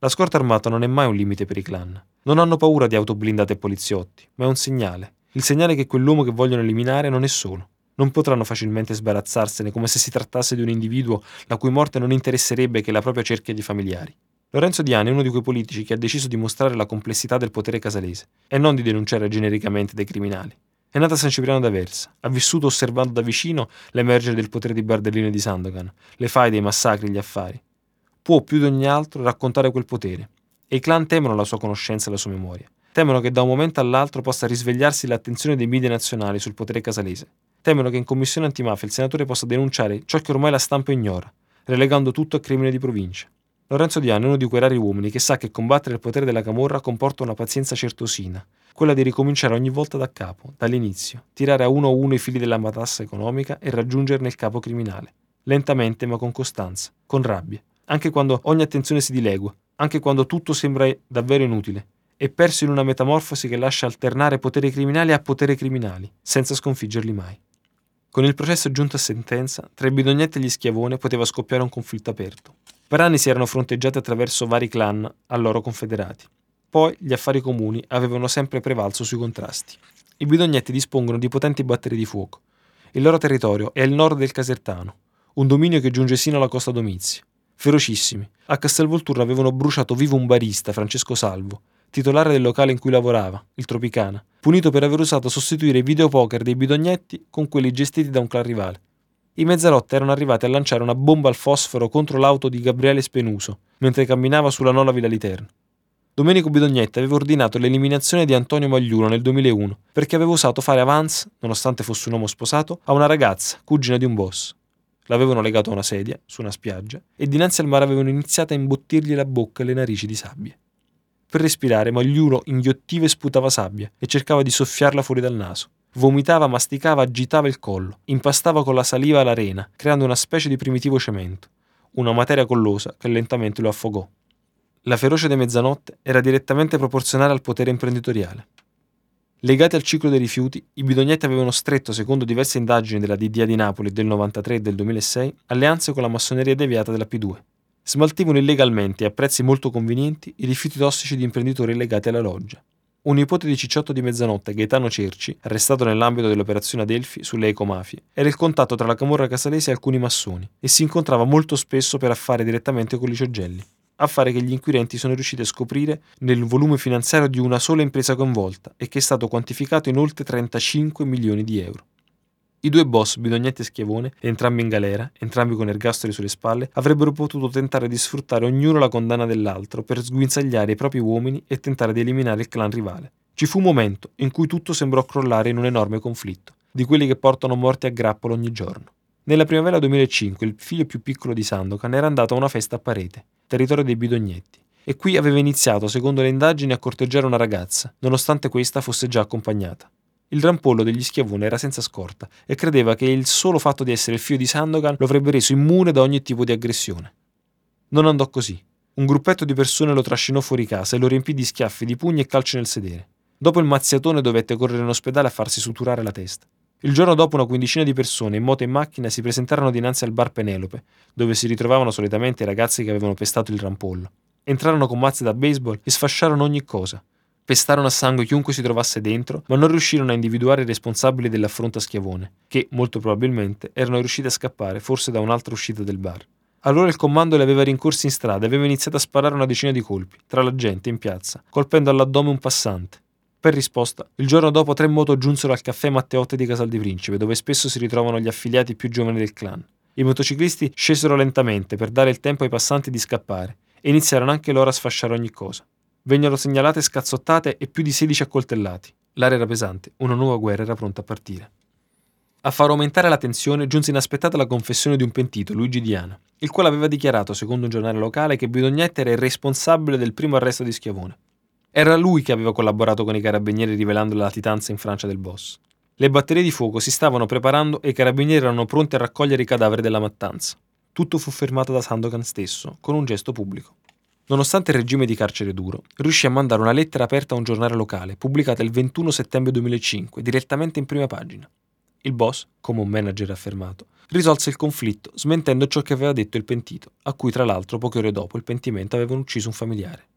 La scorta armata non è mai un limite per i clan. Non hanno paura di auto blindate e poliziotti, ma è un segnale. Il segnale che quell'uomo che vogliono eliminare non è solo. Non potranno facilmente sbarazzarsene come se si trattasse di un individuo la cui morte non interesserebbe che la propria cerchia di familiari. Lorenzo Diani è uno di quei politici che ha deciso di mostrare la complessità del potere casalese e non di denunciare genericamente dei criminali. È nata a San Cipriano d'Aversa, ha vissuto osservando da vicino l'emergere del potere di Bardellino e di Sandokan, le faide, i massacri, gli affari. Può più di ogni altro raccontare quel potere e i clan temono la sua conoscenza e la sua memoria. Temono che da un momento all'altro possa risvegliarsi l'attenzione dei media nazionali sul potere casalese. Temono che in commissione antimafia il senatore possa denunciare ciò che ormai la stampa ignora, relegando tutto a crimine di provincia. Lorenzo Diani è uno di quei rari uomini che sa che combattere il potere della camorra comporta una pazienza certosina, quella di ricominciare ogni volta da capo, dall'inizio, tirare a uno i fili della matassa economica e raggiungerne il capo criminale. Lentamente ma con costanza, con rabbia, anche quando ogni attenzione si dilegua, anche quando tutto sembra davvero inutile, e perso in una metamorfosi che lascia alternare potere criminali a potere criminali, senza sconfiggerli mai. Con il processo giunto a sentenza, tra i Bidognetti e gli Schiavone poteva scoppiare un conflitto aperto. Per anni si erano fronteggiati attraverso vari clan a loro confederati. Poi gli affari comuni avevano sempre prevalso sui contrasti. I Bidognetti dispongono di potenti batteri di fuoco. Il loro territorio è il nord del Casertano, un dominio che giunge sino alla Costa Domizia. Ferocissimi, a Castelvolturno avevano bruciato vivo un barista, Francesco Salvo, titolare del locale in cui lavorava, il Tropicana, punito per aver usato sostituire i videopoker dei Bidognetti con quelli gestiti da un clan rivale. I Mezzanotte erano arrivati a lanciare una bomba al fosforo contro l'auto di Gabriele Spenuso, mentre camminava sulla Nola Villa Literno. Domenico Bidognetti aveva ordinato l'eliminazione di Antonio Magliulo nel 2001 perché aveva osato fare avance, nonostante fosse un uomo sposato, a una ragazza, cugina di un boss. L'avevano legato a una sedia, su una spiaggia, e dinanzi al mare avevano iniziato a imbottirgli la bocca e le narici di sabbia. Per respirare, Magliulo inghiottiva e sputava sabbia e cercava di soffiarla fuori dal naso. Vomitava, masticava, agitava il collo, impastava con la saliva la rena, creando una specie di primitivo cemento, una materia collosa che lentamente lo affogò. La ferocia dei Mezzanotte era direttamente proporzionale al potere imprenditoriale. Legati al ciclo dei rifiuti, i Bidognetti avevano stretto, secondo diverse indagini della DDA di Napoli del 93 e del 2006, alleanze con la massoneria deviata della P2. Smaltivano illegalmente e a prezzi molto convenienti i rifiuti tossici di imprenditori legati alla loggia. Un nipote di Cicciotto di Mezzanotte, Gaetano Cerci, arrestato nell'ambito dell'operazione Adelphi sulle ecomafie, era il contatto tra la camorra casalese e alcuni massoni e si incontrava molto spesso per affare direttamente con i Ciogelli. Affare che gli inquirenti sono riusciti a scoprire nel volume finanziario di una sola impresa coinvolta e che è stato quantificato in oltre 35 milioni di euro. I due boss, Bidognetti e Schiavone, entrambi in galera, entrambi con ergastoli sulle spalle, avrebbero potuto tentare di sfruttare ognuno la condanna dell'altro per sguinzagliare i propri uomini e tentare di eliminare il clan rivale. Ci fu un momento in cui tutto sembrò crollare in un enorme conflitto, di quelli che portano morti a grappolo ogni giorno. Nella primavera 2005 il figlio più piccolo di Sandokan era andato a una festa a Parete, territorio dei Bidognetti, e qui aveva iniziato, secondo le indagini, a corteggiare una ragazza, nonostante questa fosse già accompagnata. Il rampollo degli Schiavone era senza scorta e credeva che il solo fatto di essere il figlio di Sandokan lo avrebbe reso immune da ogni tipo di aggressione. Non andò così. Un gruppetto di persone lo trascinò fuori casa e lo riempì di schiaffi, di pugni e calci nel sedere. Dopo il mazziatone dovette correre in ospedale a farsi suturare la testa. Il giorno dopo una quindicina di persone in moto e in macchina si presentarono dinanzi al bar Penelope, dove si ritrovavano solitamente i ragazzi che avevano pestato il rampollo. Entrarono con mazze da baseball e sfasciarono ogni cosa. Pestarono a sangue chiunque si trovasse dentro, ma non riuscirono a individuare i responsabili dell'affronto a Schiavone, che, molto probabilmente, erano riusciti a scappare, forse da un'altra uscita del bar. Allora il comando li aveva rincorsi in strada e aveva iniziato a sparare una decina di colpi, tra la gente, in piazza, colpendo all'addome un passante. Per risposta, il giorno dopo 3 moto giunsero al caffè Matteotti di Casal di Principe, dove spesso si ritrovano gli affiliati più giovani del clan. I motociclisti scesero lentamente per dare il tempo ai passanti di scappare e iniziarono anche loro a sfasciare ogni cosa. Vennero segnalate scazzottate e più di 16 accoltellati. L'aria era pesante, una nuova guerra era pronta a partire. A far aumentare la tensione giunse inaspettata la confessione di un pentito, Luigi Diana, il quale aveva dichiarato, secondo un giornale locale, che Bidognetti era il responsabile del primo arresto di Schiavone. Era lui che aveva collaborato con i carabinieri rivelando la latitanza in Francia del boss. Le batterie di fuoco si stavano preparando e i carabinieri erano pronti a raccogliere i cadaveri della mattanza. Tutto fu fermato da Sandokan stesso, con un gesto pubblico. Nonostante il regime di carcere duro, riuscì a mandare una lettera aperta a un giornale locale, pubblicata il 21 settembre 2005, direttamente in prima pagina. Il boss, come un manager affermato, risolse il conflitto smentendo ciò che aveva detto il pentito, a cui tra l'altro poche ore dopo il pentimento avevano ucciso un familiare.